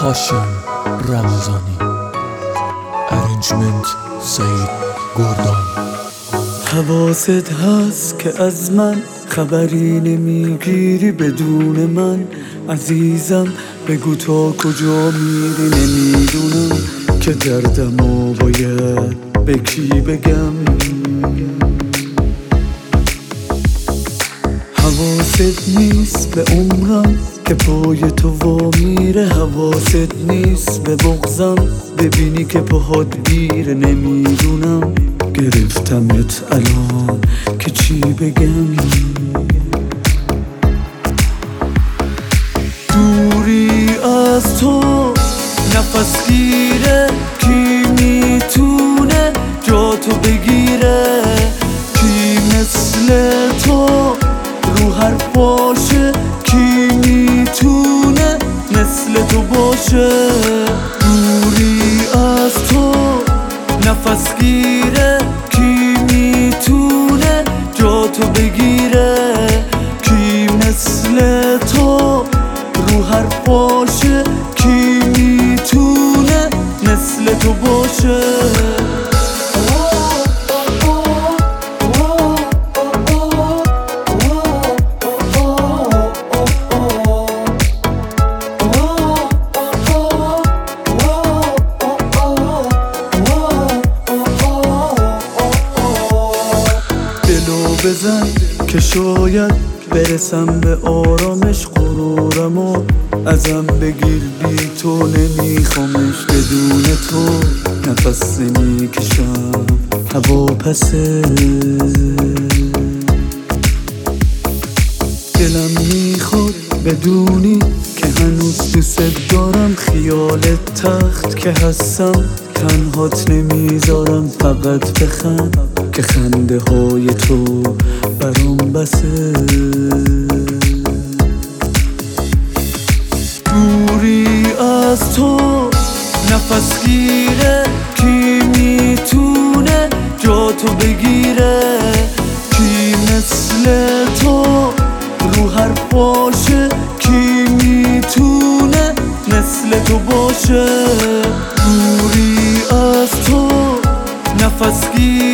هاشم رمضانی. ارنجمنت سعید گردان. حواست هست که از من خبری نمیگیری بدون من؟ عزیزم بگو تا کجا میری؟ نمیدونم که دردمو باید به کی بگم. حواست نیست به عمرم که پای تو وا میره، حواست نیست به بغضم ببینی که پاهات گیره. نمیدونم گرفتمت الان که چی بگم. دوری از تو نفس گیره، کی میتونه جا تو بگیره؟ کی مثل تو رو حرف باشه؟ کی میتونه مثل تو باشه؟ دوری از تو نفس گیره، کی میتونه جا تو بگیره؟ کی مثل تو رو حرف باشه؟ کی میتونه مثل تو باشه؟ بزن که شاید برسم به آرامش، غرورمو ازم بگیر، بی تو نمیخوامش. بدون تو نفس نمیکشم، هوا پسه. دلم میخواد بدونی که هنوز دوست دارم، خیال تخت که هستم تنهات نمیذارم. فقط بخند که خنده های تو برام بسه. دوری از تو نفس گیره، کی میتونه جا تو بگیره؟ کی مثل تو رو حرف باشه؟ کی میتونه مثل تو باشه؟ دوری از تو نفس گیره،